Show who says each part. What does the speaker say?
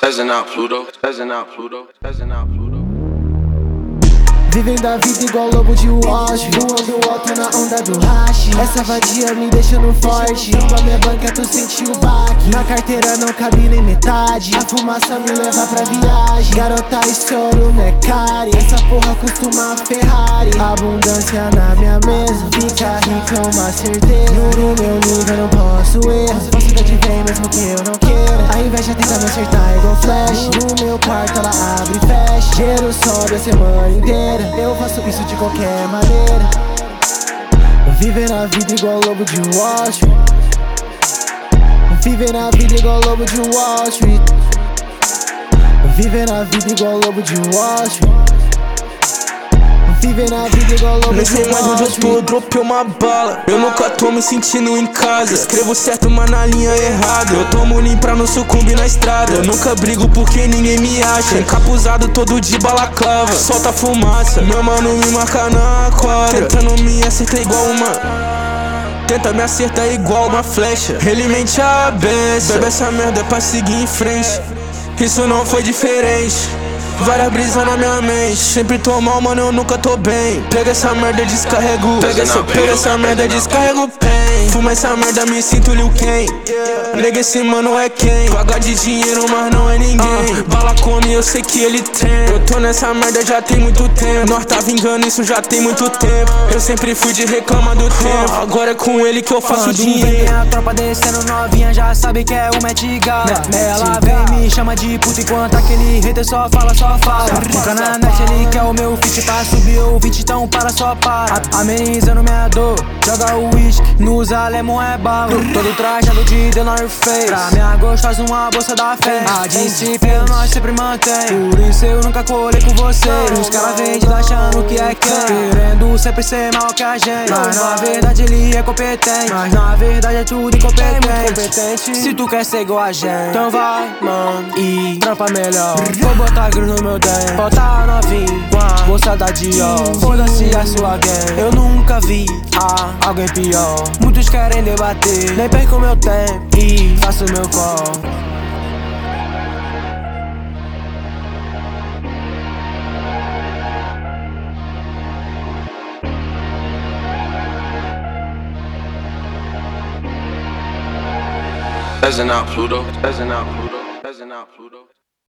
Speaker 1: Peasing out Pluto, peasing out Pluto, peasing out Pluto.
Speaker 2: Vivendo a vida igual lobo de Wall Street, voando alto na onda do hash. Essa vadia me deixando forte, pra minha banca tu sentiu o baque. Na carteira não cabe nem metade, a fumaça me leva pra viagem. Garota, estouro não é cari, essa porra costuma Ferrari. Abundância na minha mesa, fica rica é uma certeza. No meu nível não posso errar, falsidade vem mesmo que eu não queira. A inveja tenta me acertar igual flash, no meu quarto ela abre e fecha. Dinheiro sobe a semana inteira, eu faço isso de qualquer maneira. Viver a vida igual lobo de Wall Street. Viver a vida igual lobo de Wall Street. Viver a vida igual lobo de Wall Street. Viver a vida igual lobo de Wall Street.
Speaker 3: Nem sei mais onde eu tô, dropei uma bala. Eu nunca tô me sentindo em casa. Escrevo certo, mas na linha errada. Eu tomo limpo pra não sucumbir na estrada. Eu nunca brigo porque ninguém me acha. Encapuzado todo de balaclava, solta fumaça. Meu mano me marca na quadra, tentando me acertar igual tenta me acertar igual uma flecha. Ele mente a beça, bebe essa merda pra seguir em frente. Isso não foi diferente. Várias brisas na minha mente, sempre tô mal, mano, eu nunca tô bem. Pega essa merda e descarrego, pega essa merda e descarrego o pain. Fuma essa merda, me sinto Liu Kang. Nega, esse mano é quem? Paga de dinheiro, mas não é ninguém. Bala come, eu sei que ele tem. Eu tô nessa merda já tem muito tempo. Nós tá vingando isso já tem muito tempo. Eu sempre fui de reclamar do tempo, agora é com ele que eu faço dinheiro.
Speaker 4: Vem a tropa descendo novinha, já sabe que é o Met Gala. Ela vem me chama de puta enquanto aquele hater só fala, só fala. Fica na net, ele quer o meu feat pra subir o 20, então para, só para. Amenizando minha dor, joga o whisky, não usa lemon é bala. Todo trajado de The North Face, pra minha gostosa uma bolsa da fé. A disciplina nós sempre mantém, por isso eu nunca colei com você. Os caras vendem achando que é quem, querendo sempre ser mal que a gente. Mas na verdade ele é competente, mas na verdade é tudo incompetente. Se tu quer ser igual a gente, então vai, mano, e trampa melhor. Vou botar gruz no meu dente, bota novinho com a bolsa da Dior. Foda-se a sua gang, eu nunca vi alguém pior. Muitos querem debater, nem perco meu tempo e faço meu call.
Speaker 1: Peasing out Pluto, peasing out Pluto, peasing out Pluto.